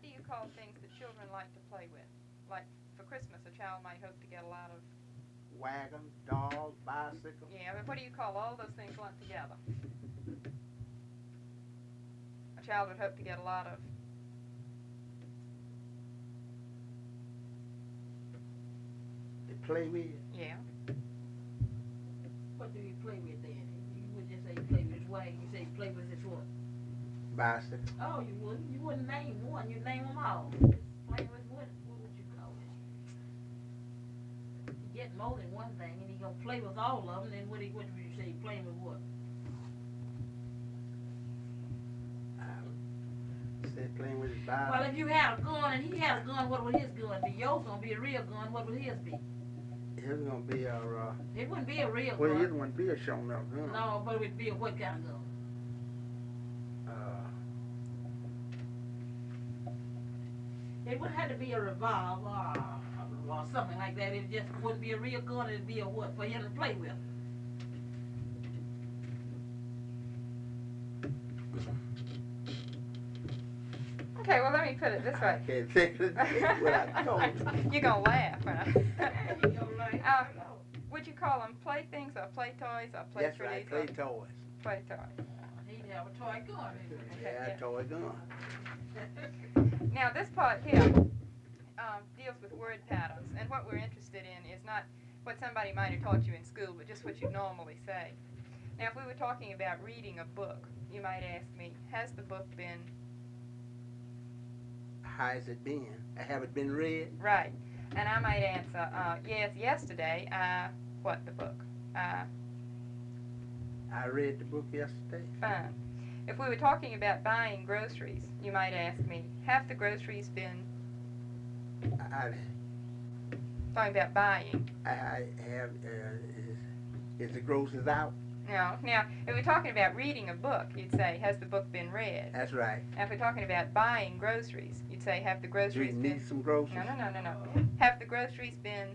do you call things that children like to play with? Like for Christmas, a child might hope to get a lot of. Wagons, dolls, bicycles. Yeah, but what do you call all those things lumped together? A child would hope to get a lot of. To play with. Yeah. What do you play with then? You would just say play with his wagon. You say play with his what? Bicycle. Oh, you wouldn't. You wouldn't name one. You'd name them all. Play with what? What would you call it? You get more than one thing, and he gonna play with all of them. Then what would you say? Playing with what? Said playing with his bicycle. Well, if you had a gun and he had a gun, what would his gun be? Yours gonna be a real gun. What would his be? His gonna be a. It wouldn't be a real Well, gun. his wouldn't be a shown up gun. No, but it would be a what kind of gun? It would have to be a revolver or something like that. It just wouldn't be a real gun. It'd be a what for him to play with. Okay, well, let me put it this way. I can't think of what I told you. You're going to laugh. Huh? You know, like, Would you call them playthings or play toys or play That's trees? right, play toys. Play toys. he'd have a toy gun. Yeah, yeah. toy gun. Now, this part here deals with word patterns, and what we're interested in is not what somebody might have taught you in school, but just what you normally say. Now, if we were talking about reading a book, you might ask me, has the book been... How has it been? Have it been read? Right. And I might answer, yes, yesterday, what, the book? I read the book yesterday. Fine. If we were talking about buying groceries, you might ask me, have the groceries been... Talking about buying. I have, is the groceries out? No. Now, if we're talking about reading a book, you'd say, has the book been read? That's right. Now, if we're talking about buying groceries, you'd say, have the Do groceries you been... need some groceries? No. Have the groceries been...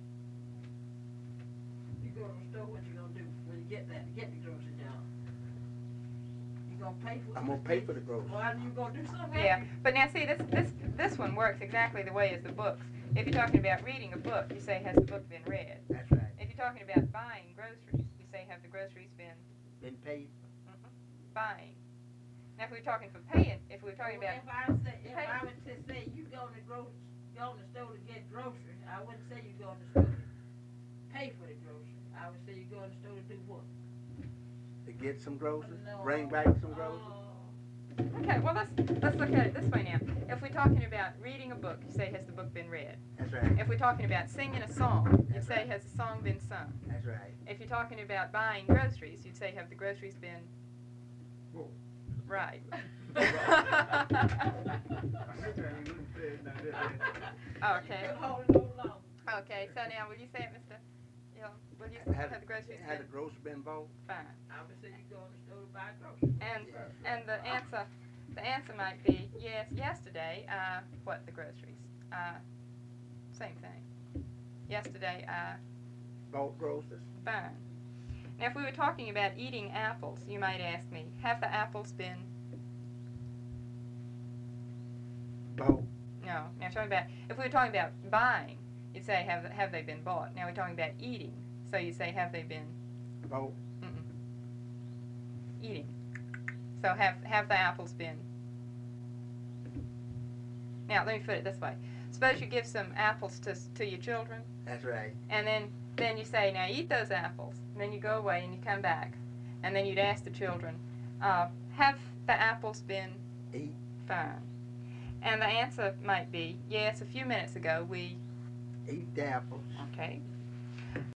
You go to the store, what you gonna do when you get that? Get the groceries down. You gonna pay for it? I'm gonna pay for the groceries. Well, you gonna do something? Yeah, but now see, this one works exactly the way as the books. If you're talking about reading a book, you say, has the book been read? That's right. If you're talking about buying groceries, you say, have the groceries been... Been paid? Buying. Now, if we're talking for paying, if we're talking about... If I was to say you go to the store to get groceries, I wouldn't say you go to the store to pay for the groceries. I would say you go to the store to do what? To get some groceries? No. Bring back some groceries? Okay, well, let's look at it this way now. If we're talking about reading a book, you say, has the book been read? That's right. If we're talking about singing a song, you'd say, has the song been sung? That's right. If you're talking about buying groceries, you'd say, have the groceries been... Whoa. Right. Okay. Okay, so now, will you say it, Mr. Hill? Will you have the groceries Had the been... groceries been bought? Fine. I would say you go to the store to buy groceries. And the answer might be, yes, yesterday, what, the groceries? Same thing. Yesterday, Bought groceries? fine. Now, if we were talking about eating apples, you might ask me, have the apples been... Bought. No. Now, if we were talking about buying, you'd say, have they been bought? Now, we're talking about eating, so you say, have they been... Bought. Eating. So have the apples been... Now, let me put it this way. Suppose you give some apples to your children, That's right. and then you say, now eat those apples. And then you go away and you come back. And then you'd ask the children, have the apples been... Eat. Fine. And the answer might be, yes, a few minutes ago we... Eat the apples. Okay,